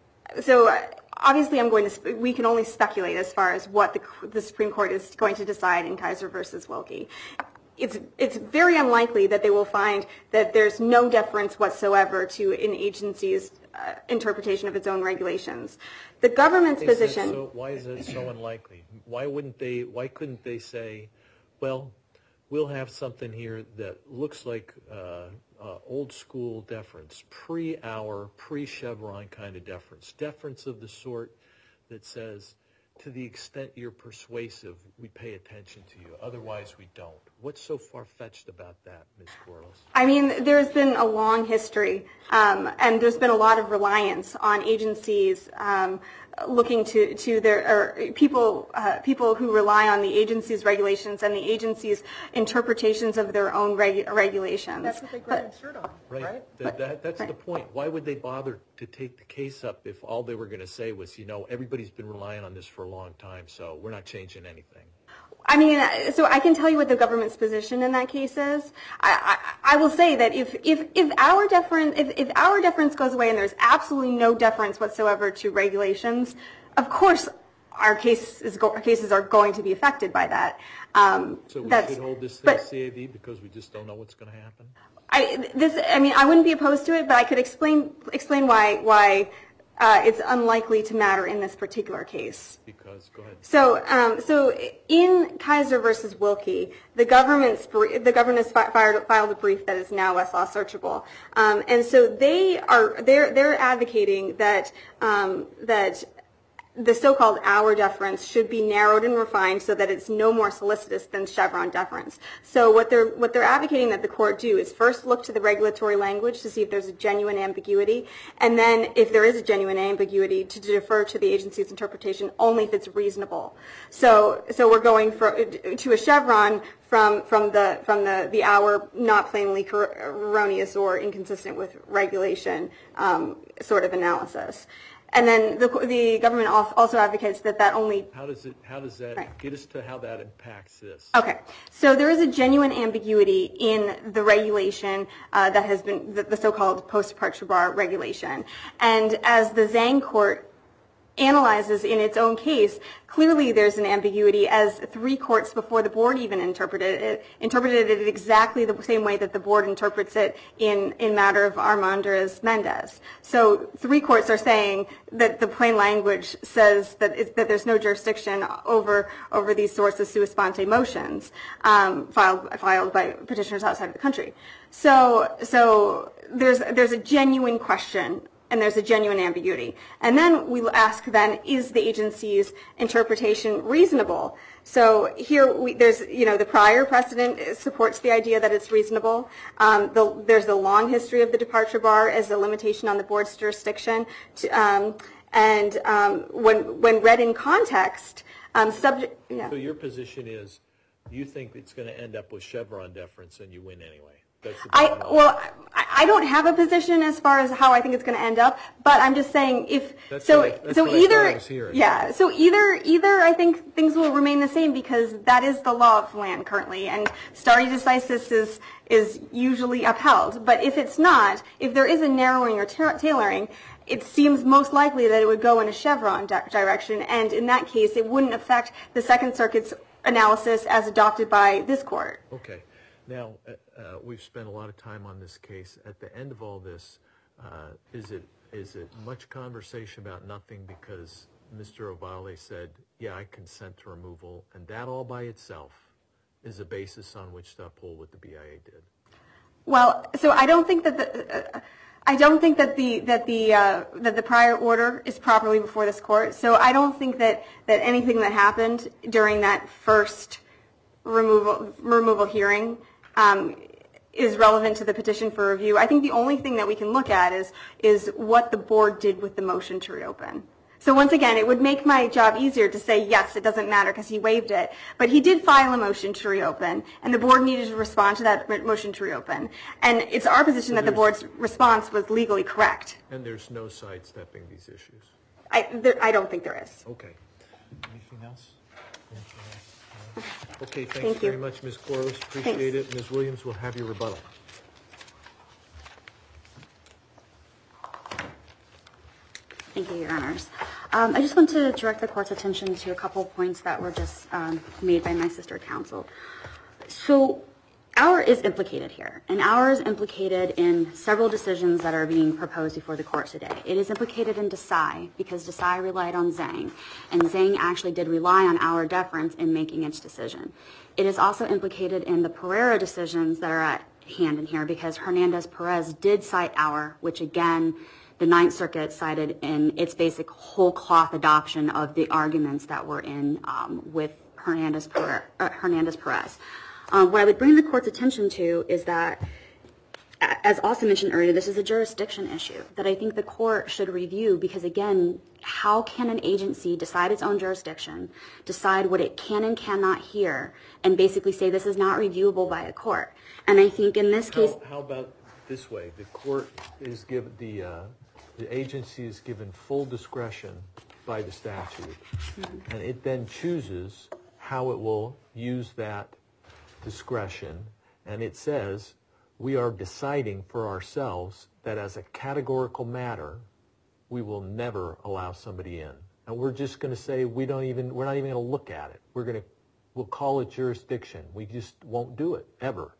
S5: so. Obviously, I'm going to. Sp- we can only speculate as far as what the, the Supreme Court is going to decide in Kaiser versus Wilkie. It's it's very unlikely that they will find that there's no deference whatsoever to an agency's uh, interpretation of its own regulations. The government's
S1: Is that
S5: position.
S1: so, why is that so unlikely? Why wouldn't they? Why couldn't they say, well, we'll have something here that looks like uh, uh, old school deference, pre-hour, pre-Chevron kind of deference, deference of the sort that says, to the extent you're persuasive, we pay attention to you. Otherwise, we don't. What's so far-fetched about that, Miz Corliss?
S5: I mean, there's been a long history, um, and there's been a lot of reliance on agencies um, looking to, to their or people uh, people who rely on the agency's regulations and the agency's interpretations of their own regu- regulations.
S4: That's what they granted cert on,
S1: Right.
S4: right?
S1: That, that, that's
S5: right.
S1: the point. Why would they bother to take the case up if all they were going to say was, you know, everybody's been relying on this for a long time, so we're not changing anything?
S5: I mean, so I can tell you what the government's position in that case is. I, I, I will say that if, if, if our deference if, if our deference goes away and there's absolutely no deference whatsoever to regulations, of course our case is go, our cases are going to be affected by that. Um,
S1: So we
S5: that's,
S1: should hold this thing
S5: but,
S1: C A V because we just don't know what's going to happen?
S5: I this I mean I wouldn't be opposed to it, but I could explain explain why why. Uh, it's unlikely to matter in this particular case.
S1: Because, go ahead.
S5: So, um, so in Kaiser versus Wilkie, the government's the government has filed, filed a brief that is now Westlaw searchable, um, and so they are they're they're advocating that um, that the so-called hour deference should be narrowed and refined so that it's no more solicitous than Chevron deference. So what they're what they're advocating that the court do is first look to the regulatory language to see if there's a genuine ambiguity, and then if there is a genuine ambiguity, to defer to the agency's interpretation only if it's reasonable. So so we're going for, to a Chevron from from the from the the hour not plainly erroneous or inconsistent with regulation um, sort of analysis. And then the, the government also advocates that that only.
S1: How does it? How does that
S5: right.
S1: get us to how that impacts this?
S5: Okay, so there is a genuine ambiguity in the regulation uh, that has been the, the so-called post-departure bar regulation, and as the Zhang court analyzes in its own case, clearly there's an ambiguity, as three courts before the board even interpreted it, interpreted it exactly the same way that the board interprets it in, in matter of Armendariz-Mendez. So three courts are saying that the plain language says that, it, that there's no jurisdiction over over these sorts of sua sponte motions um, filed filed by petitioners outside of the country. So so there's there's a genuine question. And there's a genuine ambiguity. And then we ask then, is the agency's interpretation reasonable? So here we, there's, you know, the prior precedent supports the idea that it's reasonable. Um, the, there's the long history of the departure bar as a limitation on the board's jurisdiction. To, um, and um, when when read in context, um, subject. Yeah.
S1: So your position is, you think it's going to end up with Chevron deference, and you win anyway.
S5: I well, I, I don't have a position as far as how I think it's going to end up, but I'm just saying if
S1: that's
S5: so.
S1: What I, that's
S5: so
S1: what
S5: either
S1: I was hearing.
S5: yeah. So either either I think things will remain the same because that is the law of the land currently, and stare decisis is is usually upheld. But if it's not, if there is a narrowing or ta- tailoring, it seems most likely that it would go in a Chevron di- direction, and in that case, it wouldn't affect the Second Circuit's analysis as adopted by this court.
S1: Okay. Now, uh, uh, we've spent a lot of time on this case. At the end of all this, uh, is it is it much conversation about nothing because Mister Ovalle said, yeah, I consent to removal, and that all by itself is a basis on which to uphold what the B I A did?
S5: Well, so I don't think that the, uh, I don't think that the that the uh, that the prior order is properly before this court. So I don't think that, that anything that happened during that first removal removal hearing um, is relevant to the petition for review. I think the only thing that we can look at is is what the board did with the motion to reopen. So once again, it would make my job easier to say, yes, it doesn't matter because he waived it. But he did file a motion to reopen, and the board needed to respond to that motion to reopen. And it's our position
S1: So
S5: that the board's response was legally correct.
S1: And there's no sidestepping these issues?
S5: I, there, I don't think there is.
S1: Okay. Anything else? Anything else? No? Okay, thanks
S5: Thank you.
S1: very much, Miz Quarles. Appreciate it. Miz Williams will have your rebuttal.
S2: Thank you, Your Honors. Um, I just want to direct the court's attention to a couple of points that were just um, made by my sister counsel. So, our is implicated here, and our is implicated in several decisions that are being proposed before the court today. It is implicated in Desai because Desai relied on Zhang, and Zhang actually did rely on our deference in making its decision. It is also implicated in the Pereira decisions that are at hand in here because Hernandez-Perez did cite our, which again, the Ninth Circuit cited in its basic whole cloth adoption of the arguments that were in um, with Hernandez-Perez. Uh, Hernandez-Perez. Um, what I would bring the court's attention to is that, as also mentioned earlier, this is a jurisdiction issue that I think the court should review because, again, how can an agency decide its own jurisdiction, decide what it can and cannot hear, and basically say this is not reviewable by a court? And I think in this case...
S1: How, how about this way? The court is given, the, uh, the agency is given full discretion by the statute, mm-hmm. and it then chooses how it will use that discretion, and it says we are deciding for ourselves that as a categorical matter we will never allow somebody in, and we're just going to say we don't even we're not even going to look at it. We're going to we'll call it jurisdiction. We just won't do it ever.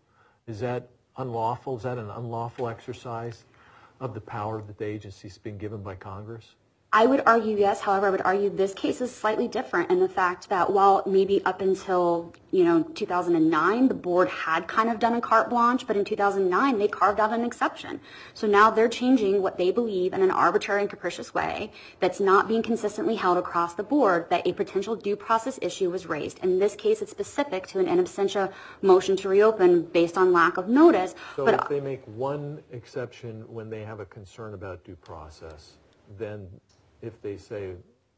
S1: Is that unlawful? Is that an unlawful exercise of the power that the agency's been given by Congress?
S2: I would argue yes. However, I would argue this case is slightly different in the fact that while maybe up until, you know, two thousand nine, the board had kind of done a carte blanche, but in two thousand nine, they carved out an exception. So now they're changing what they believe in an arbitrary and capricious way that's not being consistently held across the board, that a potential due process issue was raised. In this case, it's specific to an in absentia motion to reopen based on lack of notice.
S1: So
S2: but
S1: if they make one exception when they have a concern about due process, then if they say,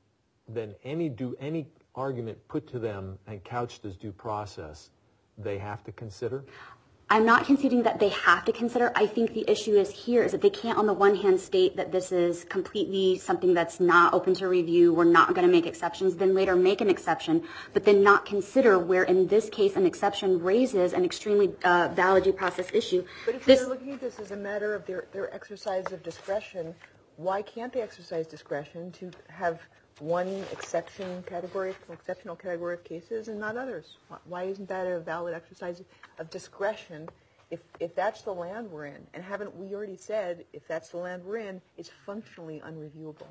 S1: then any do any argument put to them and couched as due process, they have to consider?
S2: I'm not conceding that they have to consider. I think the issue is here is that they can't on the one hand state that this is completely something that's not open to review, we're not going to make exceptions, then later make an exception, but then not consider where in this case an exception raises an extremely uh, valid due process issue.
S4: But if
S2: this,
S4: you're looking at this as a matter of their, their exercise of discretion, why can't they exercise discretion to have one exception category, exceptional category of cases and not others? Why isn't that a valid exercise of discretion if, if that's the land we're in? And haven't we already said if that's the land we're in, it's functionally unreviewable?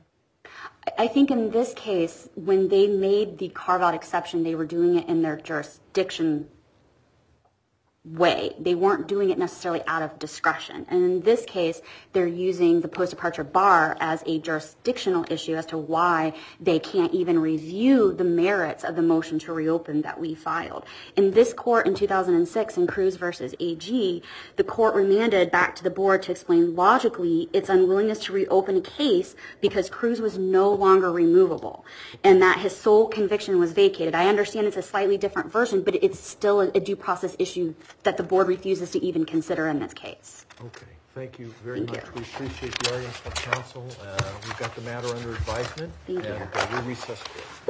S2: I think in this case, when they made the carve-out exception, they were doing it in their jurisdiction way. They weren't doing it necessarily out of discretion. And in this case, they're using the post-departure bar as a jurisdictional issue as to why they can't even review the merits of the motion to reopen that we filed. In this court in two thousand six in Cruz versus A G, the court remanded back to the board to explain logically its unwillingness to reopen a case because Cruz was no longer removable and that his sole conviction was vacated. I understand it's a slightly different version, but it's still a, a due process issue that the board refuses to even consider in this case.
S1: Okay, thank you very
S2: Thank
S1: much.
S2: you.
S1: We appreciate the arguments from counsel. Uh, we've got the matter under advisement,
S2: Thank
S1: and
S2: you.
S1: uh, we recess court.